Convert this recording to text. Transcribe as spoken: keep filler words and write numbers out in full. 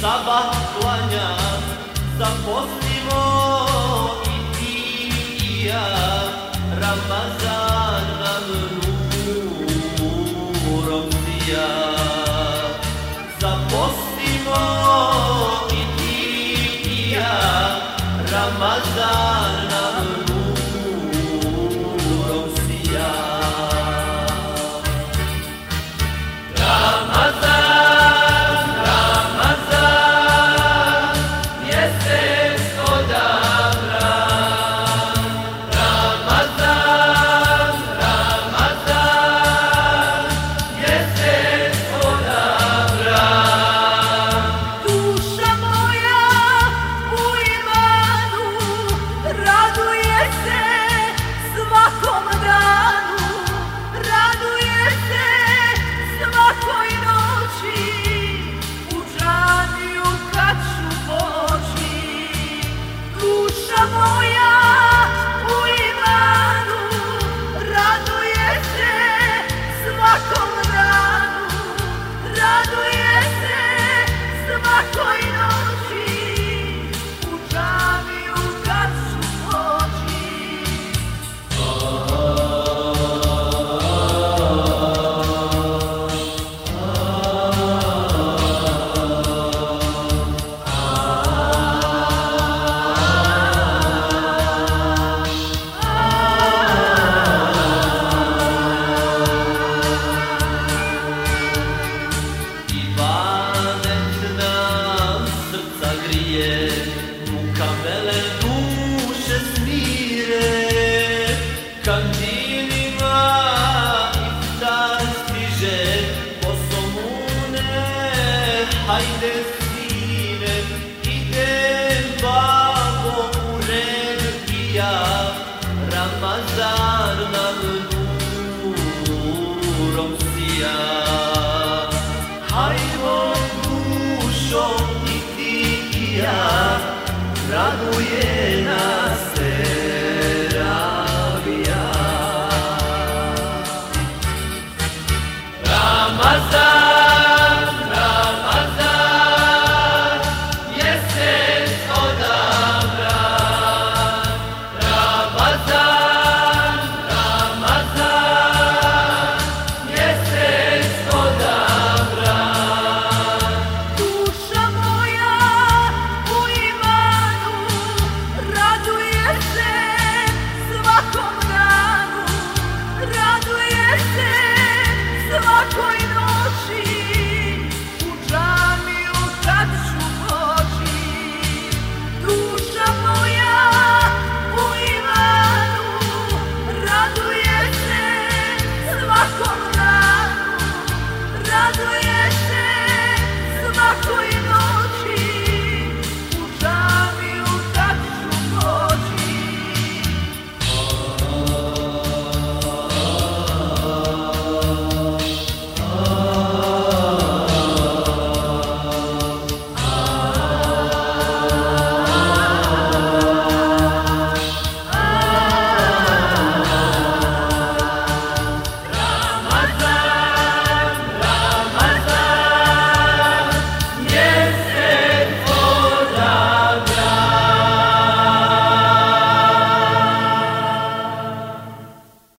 sabah klanja, zaposlimo i ti i ja, Ramazan nam nurom sija. Zaposlimo i ti i ja, Ramazan nam nurom sija. Ramazan, Ramazan, mjesec odabran. Ramazan, Ramazan, mjesec odabran. Duša moja u imanu raduje se svakom danu, raduje se svakoj noći, u džamiju kad ću poći. Duša moja u imanu raduje se svakom danu, raduje se svakoj noći, u džamiju kad ću poći. Ibadet nam srca grije, muka vele duše smire. Kandilima iftar stiže, posomune, hajde sine, idem babo u red i ja, Ramazan nam nurom sija. Hajmo dušo i ti i ja, raduje nas